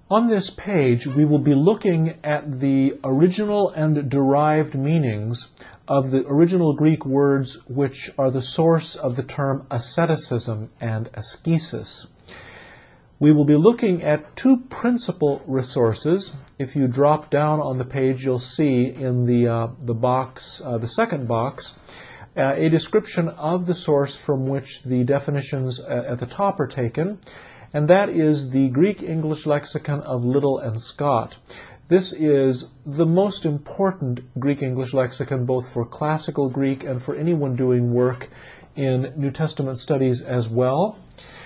On this page, we will be looking at the original and derived meanings of the original Greek words which are the source of the term asceticism and ascesis. We will be looking at two principal resources. If you drop down on the page, you'll see in the box, the second box, a description of the source from which the definitions at the top are taken, and that is the Greek-English lexicon of Liddell and Scott. This is the most important Greek-English lexicon both for classical Greek and for anyone doing work in New Testament studies as well.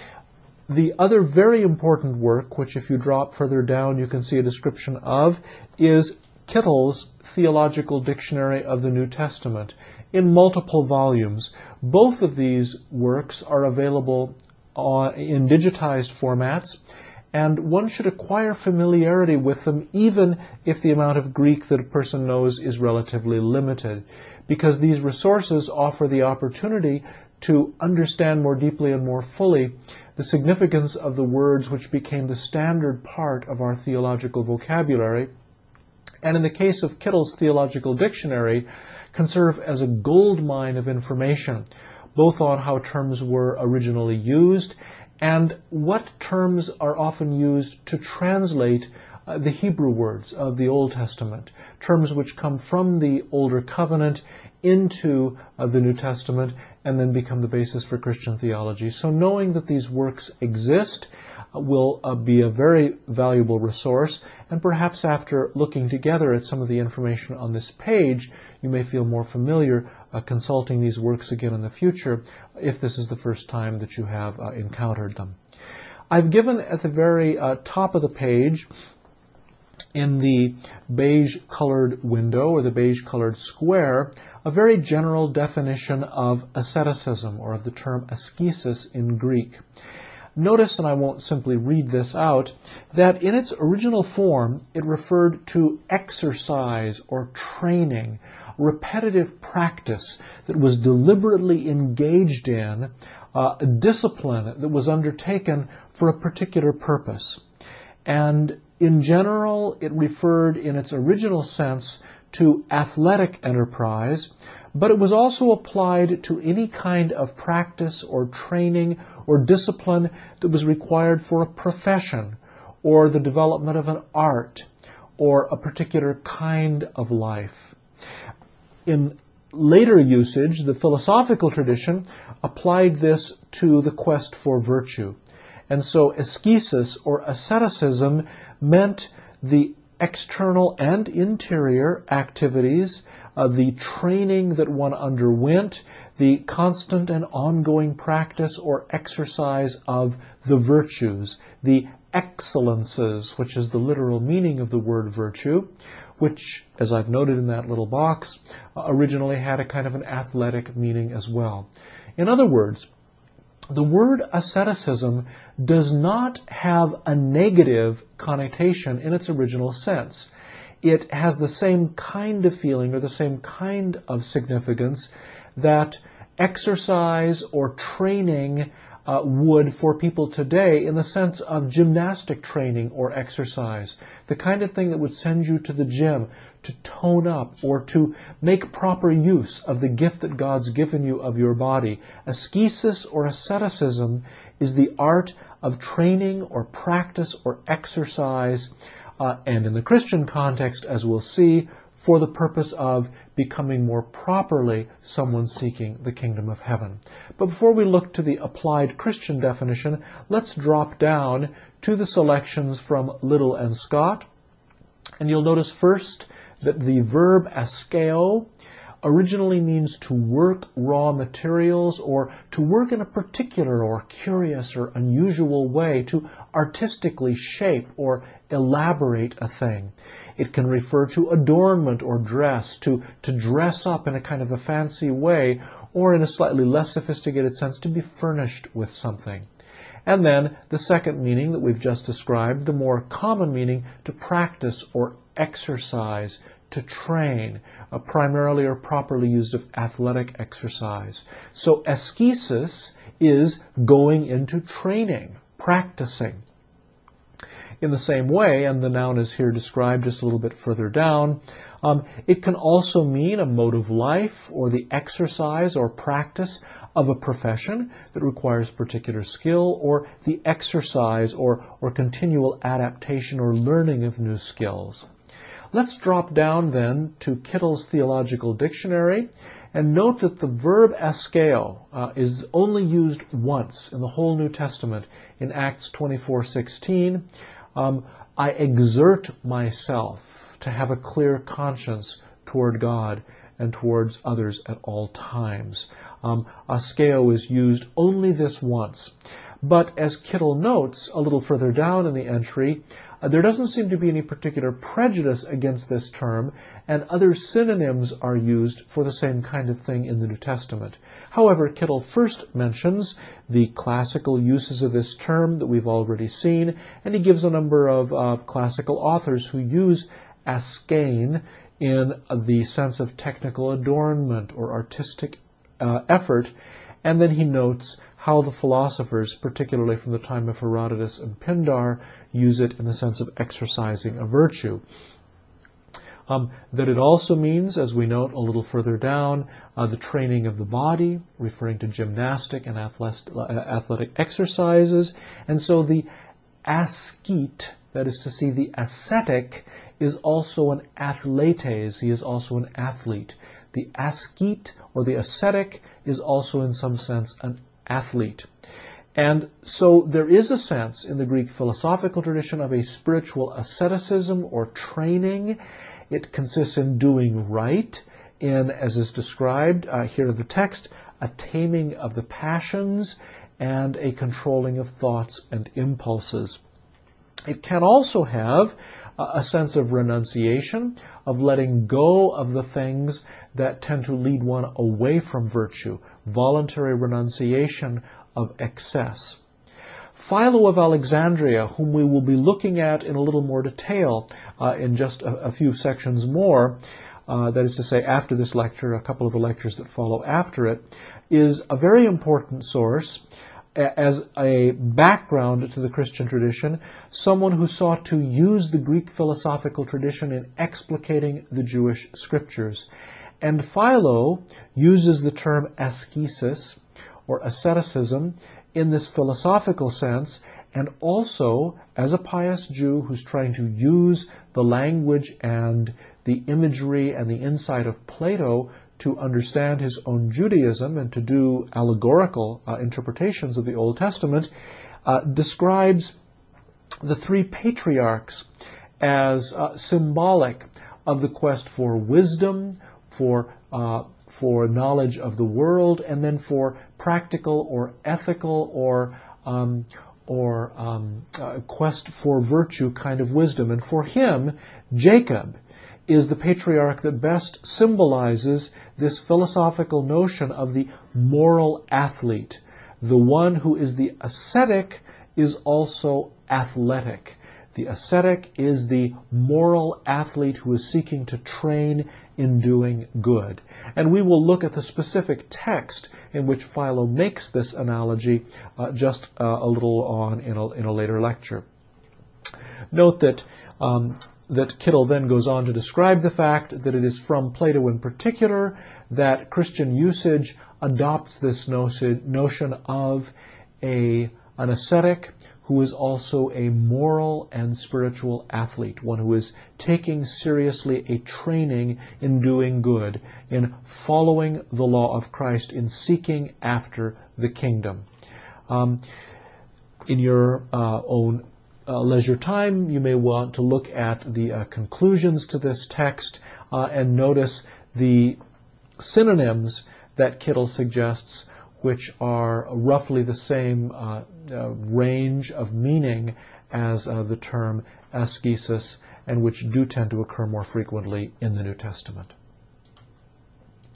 The other very important work, which if you drop further down you can see a description of, is Kittel's Theological Dictionary of the New Testament in multiple volumes. Both of these works are available in digitized formats, and one should acquire familiarity with them even if the amount of Greek that a person knows is relatively limited, because these resources offer the opportunity to understand more deeply and more fully the significance of the words which became the standard part of our theological vocabulary, and in the case of Kittel's Theological Dictionary, can serve as a goldmine of information, both on how terms were originally used and what terms are often used to translate the Hebrew words of the Old Testament, terms which come from the Older Covenant into the New Testament and then become the basis for Christian theology. So knowing that these works exist will be a very valuable resource, and perhaps after looking together at some of the information on this page, you may feel more familiar consulting these works again in the future if this is the first time that you have encountered them. I've given at the very top of the page, in the beige-colored window or the beige-colored square, a very general definition of asceticism, or of the term ascesis in Greek. Notice, and I won't simply read this out, that in its original form it referred to exercise or training, repetitive practice that was deliberately engaged in, a discipline that was undertaken for a particular purpose. And in general, it referred in its original sense to athletic enterprise, but it was also applied to any kind of practice or training or discipline that was required for a profession or the development of an art or a particular kind of life. In later usage, the philosophical tradition applied this to the quest for virtue. And so ascesis or asceticism meant the external and interior activities, the training that one underwent, the constant and ongoing practice or exercise of the virtues, the excellences, which is the literal meaning of the word virtue, which, as I've noted in that little box, originally had a kind of an athletic meaning as well. In other words, the word asceticism does not have a negative connotation in its original sense. It has the same kind of feeling or the same kind of significance that exercise or training would for people today, in the sense of gymnastic training or exercise, the kind of thing that would send you to the gym to tone up or to make proper use of the gift that God's given you of your body. Ascesis or asceticism is the art of training or practice or exercise, and in the Christian context, as we'll see, for the purpose of becoming more properly someone seeking the kingdom of heaven. But before we look to the applied Christian definition, let's drop down to the selections from Liddell and Scott. And you'll notice first that the verb askeo originally means to work raw materials or to work in a particular or curious or unusual way, to artistically shape or elaborate a thing. It can refer to adornment or dress, to dress up in a kind of a fancy way, or in a slightly less sophisticated sense, to be furnished with something. And then the second meaning that we've just described, the more common meaning, to practice or exercise, to train, primarily or properly used of athletic exercise. So ascesis is going into training, practicing. In the same way, and the noun is here described just a little bit further down, it can also mean a mode of life or the exercise or practice of a profession that requires particular skill, or the exercise or continual adaptation or learning of new skills. Let's drop down then to Kittle's Theological Dictionary and note that the verb askeo is only used once in the whole New Testament in Acts 24:16. I exert myself to have a clear conscience toward God and towards others at all times. Askeo is used only this once. But as Kittle notes a little further down in the entry, there doesn't seem to be any particular prejudice against this term, and other synonyms are used for the same kind of thing in the New Testament. However, Kittle first mentions the classical uses of this term that we've already seen, and he gives a number of classical authors who use askein in the sense of technical adornment or artistic effort, and then he notes how the philosophers, particularly from the time of Herodotus and Pindar, use it in the sense of exercising a virtue. That it also means, as we note a little further down, the training of the body, referring to gymnastic and athletic exercises. And so the askete, that is to say the ascetic, is also an athletes. He is also an athlete. The askete, or the ascetic, is also in some sense an athlete. And so there is a sense in the Greek philosophical tradition of a spiritual asceticism or training. It consists in doing right, in, as is described here in the text, a taming of the passions and a controlling of thoughts and impulses. It can also have a sense of renunciation, of letting go of the things that tend to lead one away from virtue, voluntary renunciation of excess. Philo of Alexandria, whom we will be looking at in a little more detail in just a few sections more, that is to say after this lecture, a couple of the lectures that follow after it, is a very important source as a background to the Christian tradition, someone who sought to use the Greek philosophical tradition in explicating the Jewish scriptures. And Philo uses the term ascesis, or asceticism, in this philosophical sense, and also as a pious Jew who's trying to use the language and the imagery and the insight of Plato to understand his own Judaism and to do allegorical interpretations of the Old Testament, describes the three patriarchs as symbolic of the quest for wisdom, for knowledge of the world, and then for practical or ethical or quest for virtue kind of wisdom. And for him, Jacob is the patriarch that best symbolizes this philosophical notion of the moral athlete. The one who is the ascetic is also athletic. The ascetic is the moral athlete who is seeking to train in doing good. And we will look at the specific text in which Philo makes this analogy just a little on in a later lecture. Note that that Kittle then goes on to describe the fact that it is from Plato in particular that Christian usage adopts this notion of an ascetic who is also a moral and spiritual athlete, one who is taking seriously a training in doing good, in following the law of Christ, in seeking after the kingdom. In your own leisure time, you may want to look at the conclusions to this text and notice the synonyms that Kittle suggests, which are roughly the same range of meaning as the term ascesis, and which do tend to occur more frequently in the New Testament.